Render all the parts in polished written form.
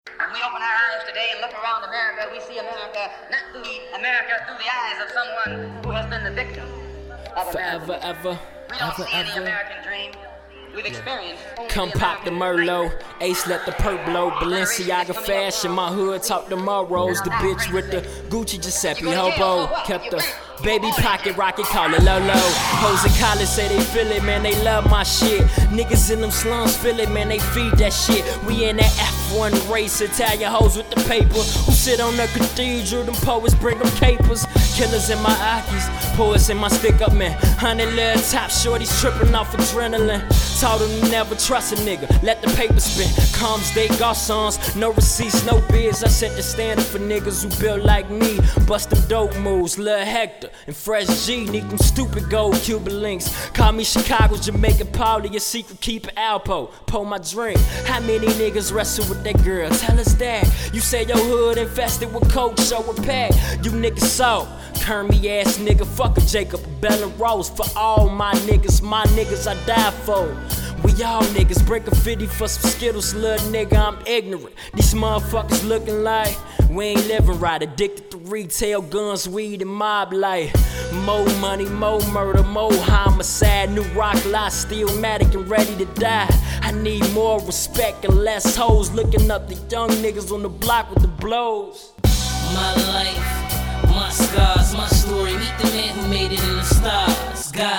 When we open our eyes today and look around America, we see America through the eyes of someone who has been the victim of America. We don't see any American dream. We've experienced. Come pop the Merlot, Ace let the perp blow, Balenciaga fashion, my hood talk the Morrows, the bitch with the Gucci Giuseppe hobo, kept the baby pocket rocket, call it Lolo. Hoes in college say they feel it, man, they love my shit. Niggas in them slums feel it, man, they feed that shit. We in that F1 race, Italian hoes with the paper, who sit on the cathedral, them poets bring them capers. Killers in my Akis, poets in my stick up, man. 100 little top shorties tripping off adrenaline. Told them to never trust a nigga, let the paper spin. Comes they garçons, no receipts, no bids. I set the standard for niggas who built like me. Bust them dope moves, Lil Hector and Fresh G. Need them stupid gold Cuban links. Call me Chicago, Jamaican Paulie, your secret keeper Alpo. Pour my drink. How many niggas wrestle with that girl? Tell us that. You say your hood infested with coke, show a pack. You niggas so Kermie ass nigga, fuck a Jacob, Bella Rose. For all my niggas I die for. We all niggas break a 50 for some Skittles, little nigga, I'm ignorant. These motherfuckers looking like we ain't living right. Addicted to retail, guns, weed, and mob life. More money, more murder, more homicide. New rock lot, stillmatic and ready to die. I need more respect and less hoes looking up the young niggas on the block with the blows. My life, my scars, my story. Meet the man who made it in the stars, God.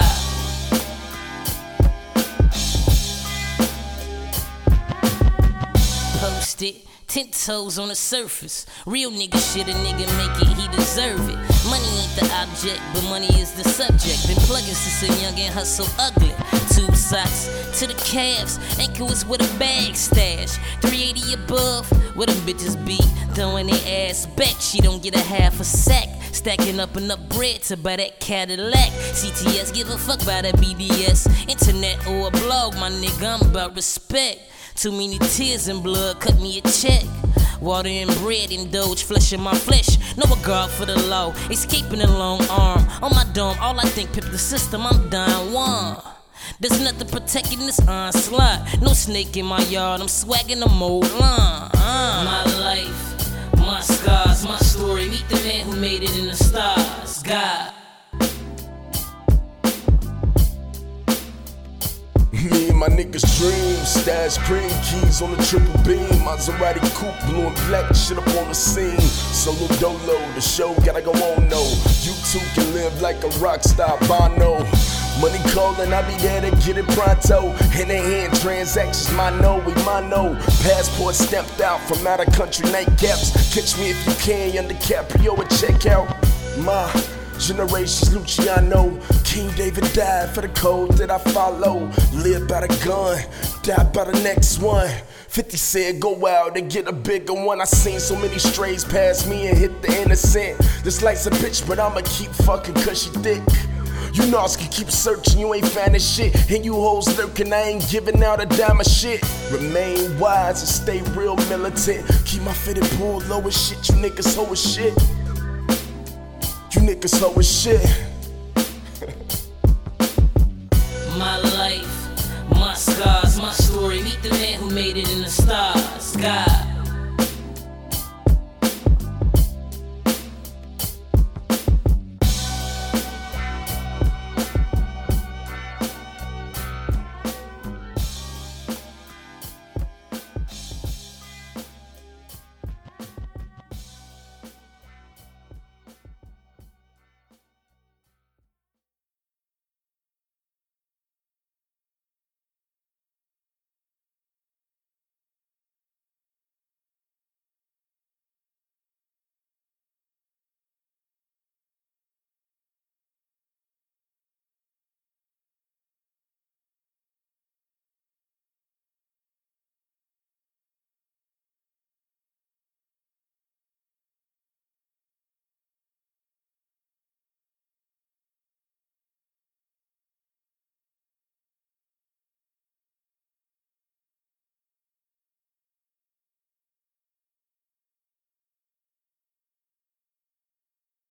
Posted, 10 toes on the surface. Real nigga shit, a nigga make it, he deserve it. Money ain't the object, but money is the subject. Been plugging since a young and hustle ugly. Tube socks to the calves, ankle is with a bag stash. 380 above, where them bitches be. Throwing their ass back, she don't get a half a sack. Stacking up enough bread to buy that Cadillac. CTS, give a fuck about that BDS. Internet or a blog, my nigga, I'm about respect. Too many tears and blood, cut me a check. Water and bread, indulge flesh in my flesh. No regard for the law, escaping a long arm. On my dome, all I think, pip the system, I'm dying one. There's nothing protecting this onslaught. No snake in my yard, I'm swagging the mold line. My life, my scars, my story. Meet the man who made it in the stars, God. Me and my niggas dream, stash green keys on the triple beam. Maserati coupe, blue and black, shit up on the scene. Solo dolo, the show gotta go on, no. You too can live like a rock star, Bono. Money calling, I be there to get it pronto. Hand-to-hand transactions, we mono. Passport stamped out from out of country nightcaps. Catch me if you can, under Caprio at checkout. My generations, Luciano. King David died for the code that I follow. Live by the gun, die by the next one. 50 said go out and get a bigger one. I seen so many strays pass me and hit the innocent. This life's a bitch, but I'ma keep fucking cause she thick. You know can keep searching, you ain't finding shit. And you hoes lurking, I ain't giving out a dime of shit. Remain wise and stay real militant. Keep my fitted pool low as shit, you niggas hoe as shit. You niggas hoe as shit.